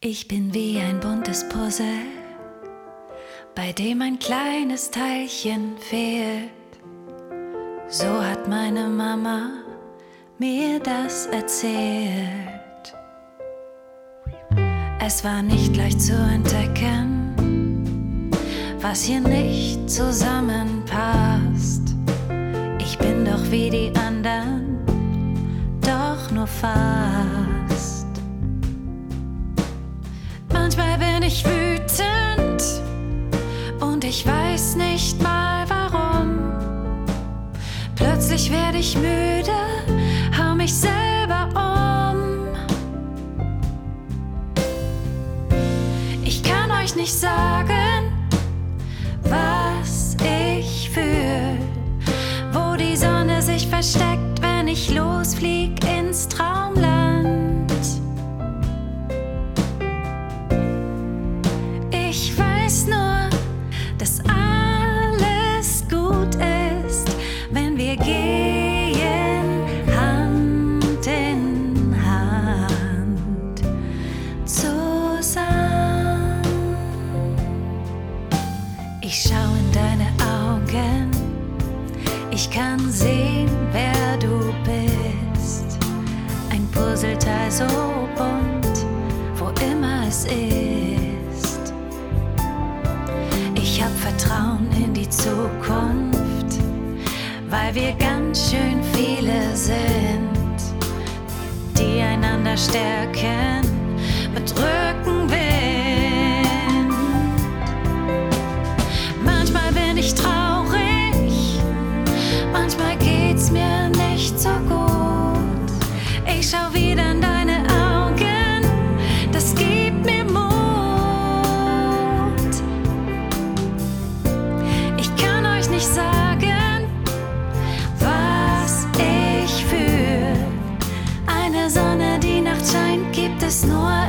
Ich bin wie ein buntes Puzzle, bei dem ein kleines Teilchen fehlt. So hat meine Mama mir das erzählt. Es war nicht leicht zu entdecken, was hier nicht zusammenpasst. Ich bin doch wie die anderen, doch nur fast. Manchmal bin ich wütend und ich weiß nicht mal warum. Plötzlich werde ich müde, hau mich selber um. Ich kann euch nicht sagen, was ich fühl, wo die Sonne sich versteckt, wenn ich losflieg ins Traumland. Ich weiß nur, dass alles gut ist, wenn wir gehen Hand in Hand zusammen. Ich schau in deine Augen, ich kann sehen, wer du bist. Ein Puzzleteil so bunt, wo immer es ist. Ich hab Vertrauen in die Zukunft, weil wir ganz schön viele sind, die einander stärken mit Rückenwind. Manchmal bin ich traurig, manchmal geht's mir nicht so gut. Ich schau wieder in deine Augen, das gibt mir Mut. Ich kann euch nicht sagen, was ich fühl. Eine Sonne, die nachts scheint, gibt es nur